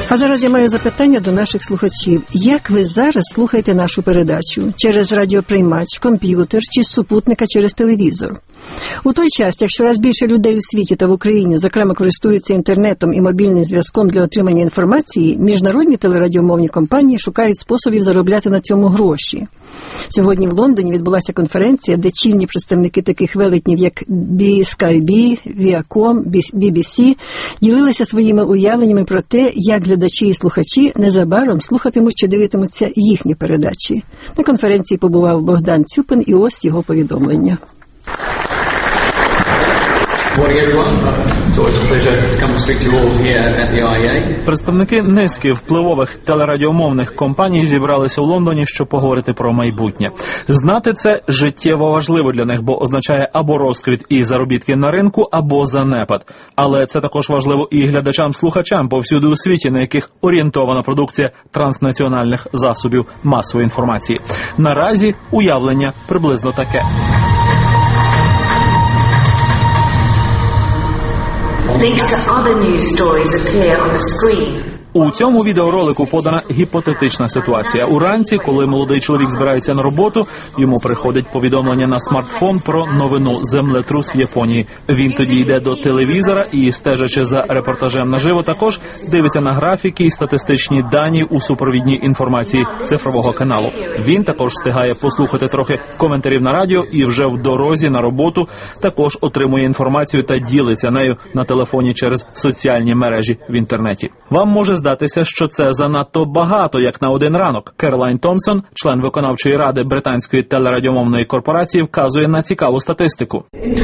А зараз я маю запитання до наших слухачів. Як ви зараз слухаєте нашу передачу? Через радіоприймач, комп'ютер чи з супутника через телевізор? У той час, як щораз більше людей у світі та в Україні, зокрема, користуються інтернетом і мобільним зв'язком для отримання інформації, міжнародні телерадіомовні компанії шукають способів заробляти на цьому гроші. Сьогодні в Лондоні відбулася конференція, де чільні представники таких велетнів, як BSkyB, Viacom, BBC, ділилися своїми уявленнями про те, як глядачі і слухачі незабаром слухатимуть чи дивитимуться їхні передачі. На конференції побував Богдан Цюпин, і ось його повідомлення. Представники низки впливових телерадіомовних компаній зібралися в Лондоні, щоб поговорити про майбутнє. Знати це життєво важливо для них, бо означає або розквіт і заробітки на ринку, або занепад. Але це також важливо і глядачам-слухачам повсюди у світі, на яких орієнтована продукція транснаціональних засобів масової інформації. Наразі уявлення приблизно таке. Links to other news stories appear on the screen. У цьому відеоролику подана гіпотетична ситуація. Уранці, коли молодий чоловік збирається на роботу, йому приходить повідомлення на смартфон про новину «Землетрус в Японії». Він тоді йде до телевізора і, стежачи за репортажем наживо, також дивиться на графіки і статистичні дані у супровідній інформації цифрового каналу. Він також встигає послухати трохи коментарів на радіо і вже в дорозі на роботу також отримує інформацію та ділиться нею на телефоні через соціальні мережі в інтернеті. Вам може здатися, що це занадто багато, як на один ранок. Керолайн Томпсон, член виконавчої ради британської телерадіомовної корпорації, вказує на цікаву статистику.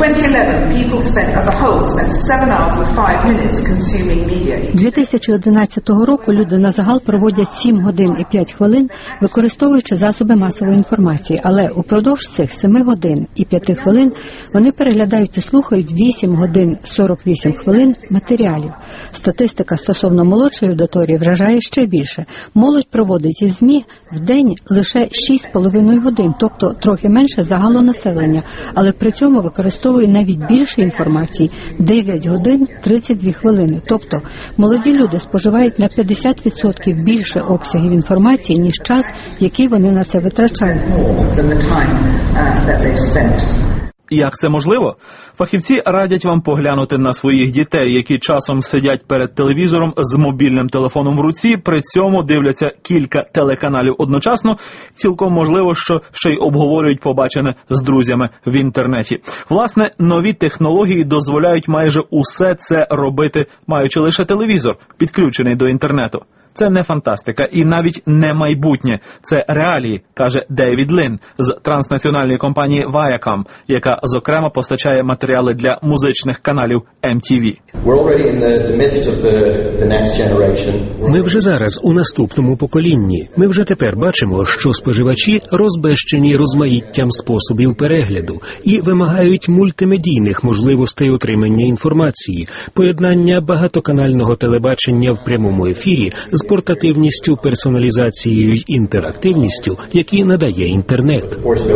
2011 року люди на загал проводять 7 годин і 5 хвилин, використовуючи засоби масової інформації, але упродовж цих 7 годин і 5 хвилин вони переглядають і слухають 8 годин 48 хвилин матеріалів. Статистика стосовно молодшої аудиторії вражає ще більше. Молодь проводить із ЗМІ в день лише 6,5 годин, тобто трохи менше загалу населення, але при цьому використовує навіть більше інформації – 9 годин 32 хвилини. Тобто молоді люди споживають на 50% більше обсягів інформації, ніж час, який вони на це витрачають. Як це можливо? Фахівці радять вам поглянути на своїх дітей, які часом сидять перед телевізором з мобільним телефоном в руці, при цьому дивляться кілька телеканалів одночасно, цілком можливо, що ще й обговорюють побачене з друзями в інтернеті. Власне, нові технології дозволяють майже усе це робити, маючи лише телевізор, підключений до інтернету. Це не фантастика і навіть не майбутнє. Це реалії, каже Дейвід Лін з транснаціональної компанії Viacom, яка, зокрема, постачає матеріали для музичних каналів MTV. Ми вже зараз у наступному поколінні. Ми вже тепер бачимо, що споживачі розбещені розмаїттям способів перегляду і вимагають мультимедійних можливостей отримання інформації, поєднання багатоканального телебачення в прямому ефірі з портативністю, персоналізацією й інтерактивністю, які надає інтернет.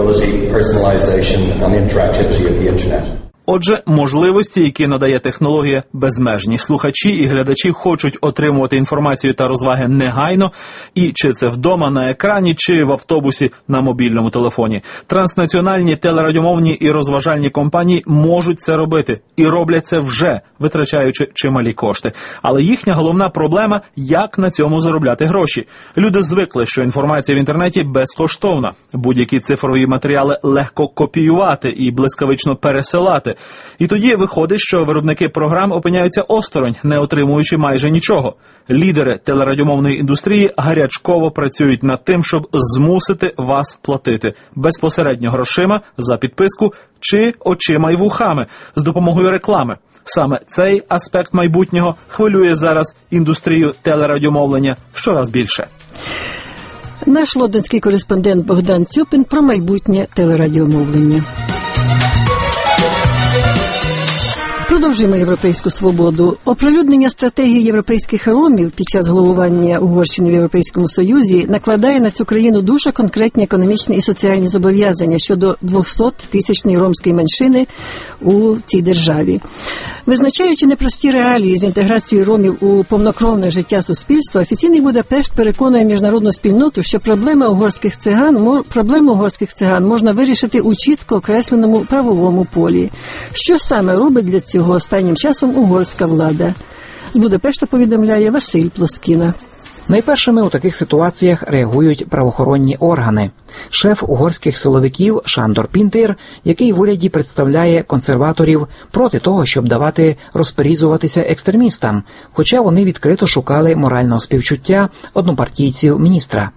Отже, можливості, які надає технологія, безмежні. Слухачі і глядачі хочуть отримувати інформацію та розваги негайно, і чи це вдома на екрані, чи в автобусі на мобільному телефоні. Транснаціональні телерадіомовні і розважальні компанії можуть це робити, і роблять це вже, витрачаючи чималі кошти. Але їхня головна проблема – як на цьому заробляти гроші. Люди звикли, що інформація в інтернеті безкоштовна. Будь-які цифрові матеріали легко копіювати і блискавично пересилати. І тоді виходить, що виробники програм опиняються осторонь, не отримуючи майже нічого. Лідери телерадіомовної індустрії гарячково працюють над тим, щоб змусити вас платити безпосередньо грошима за підписку чи очима й вухами з допомогою реклами. Саме цей аспект майбутнього хвилює зараз індустрію телерадіомовлення щораз більше. Наш лондонський кореспондент Богдан Цюпин про майбутнє телерадіомовлення. Продовжуємо європейську свободу. Оприлюднення стратегії європейських ромів під час головування Угорщини в Європейському Союзі накладає на цю країну дуже конкретні економічні і соціальні зобов'язання щодо 200-тисячної ромської меншини у цій державі. Визначаючи непрості реалії з інтеграцією ромів у повнокровне життя суспільства, офіційний Будапешт переконує міжнародну спільноту, що проблему угорських циган можна вирішити у чітко окресленому правовому полі. Що саме робить для цього останнім часом угорська влада? З Будапешта повідомляє Василь Плоскіна. Найпершими у таких ситуаціях реагують правоохоронні органи. Шеф угорських силовиків Sándor Pintér, який в уряді представляє консерваторів, проти того, щоб давати розперізуватися екстремістам, хоча вони відкрито шукали морального співчуття однопартійців міністра.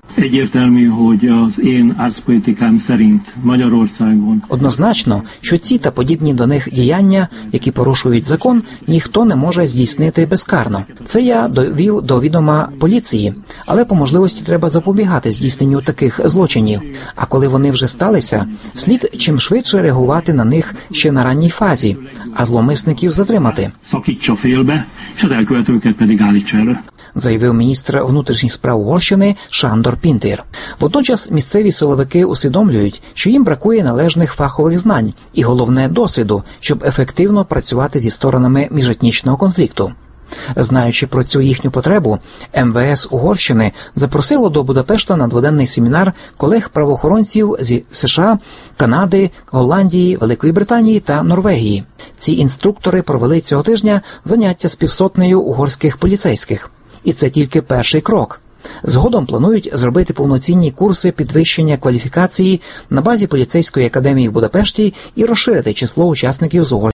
Однозначно, що ці та подібні до них діяння, які порушують закон, ніхто не може здійснити безкарно. Це я довів до відома поліції, але по можливості треба запобігати здійсненню таких злочинів. А коли вони вже сталися, слід чим швидше реагувати на них ще на ранній фазі, а зловмисників затримати. Заявив міністр внутрішніх справ Угорщини Sándor Pintér. Водночас місцеві силовики усвідомлюють, що їм бракує належних фахових знань і, головне, досвіду, щоб ефективно працювати зі сторонами міжетнічного конфлікту. Знаючи про цю їхню потребу, МВС Угорщини запросило до Будапешта на дводенний семінар колег-правоохоронців зі США, Канади, Голландії, Великої Британії та Норвегії. Ці інструктори провели цього тижня заняття з півсотнею угорських поліцейських. І це тільки перший крок. Згодом планують зробити повноцінні курси підвищення кваліфікації на базі поліцейської академії в Будапешті і розширити число учасників з